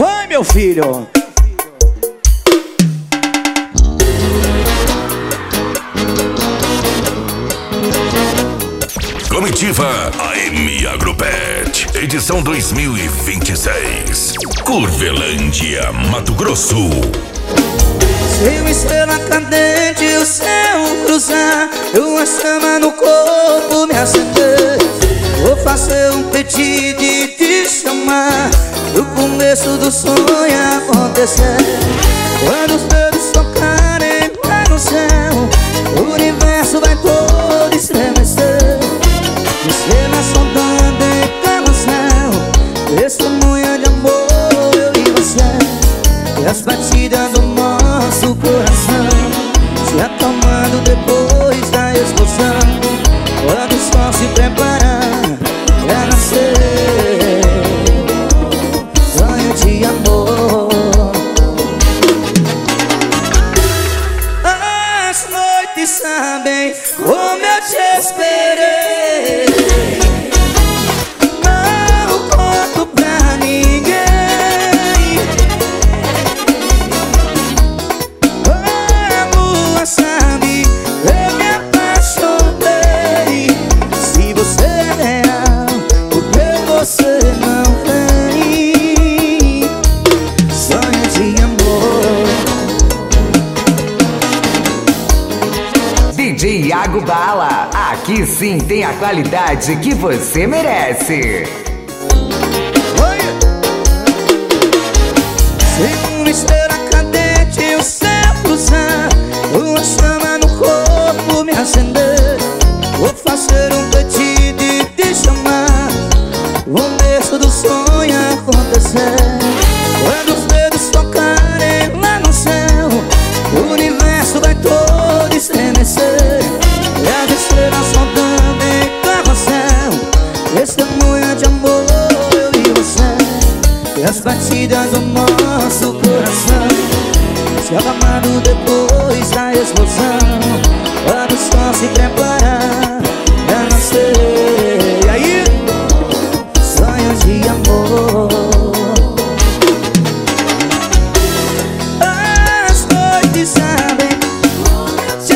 Vai, meu filho. Comitiva AM Agropet, edição 2026. Curvelândia, Mato Grosso. Se uma estrela cadente o céu cruzar, uma chama no corpo me acender, vou fazer um pedido e te chamar, no começo do sonho acontecer. Quando os dedos tocarem lá no céu, o universo vai todo estremecer. Estrela sondando em carrossel, testemunha de amor, eu e você. E as batidas do nosso coração se acalmando depois da explosão, quando o sol se preparar pra nascer. Sonho de amor. As noites sabem como eu te esperei. Não conto pra ninguém. A lua sabe, eu me apaixonei. Se você é real, por que você não vem? Sonho de amor. DJ Iago Bala, aqui sim tem a qualidade que você merece. Se uma estrela cadente o céu cruzar, uma chama no corpo me acender, vou fazer um pedido e te chamar, o começo do sonho acontecer. Quando os dedos tocarem lá no céu, o universo vai todo estremecer. E as estrelas sondando em carrossel, testemunha de amor, eu e você. E as batidas do nosso coração se acalmando depois da explosão, quando o sol se preparar pra nascer. E aí? Sonhos de amor. As noites sabem como eu te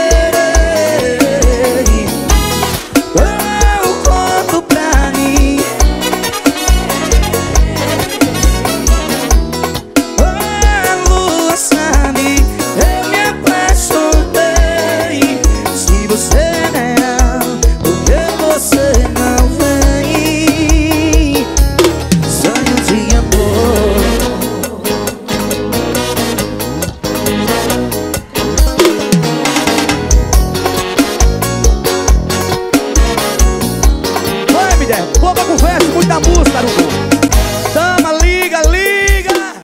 esperei. Eu conto pra mim. A lua sabe, eu me apaixonei. Se você é real, por que você não vem? Sonho de amor.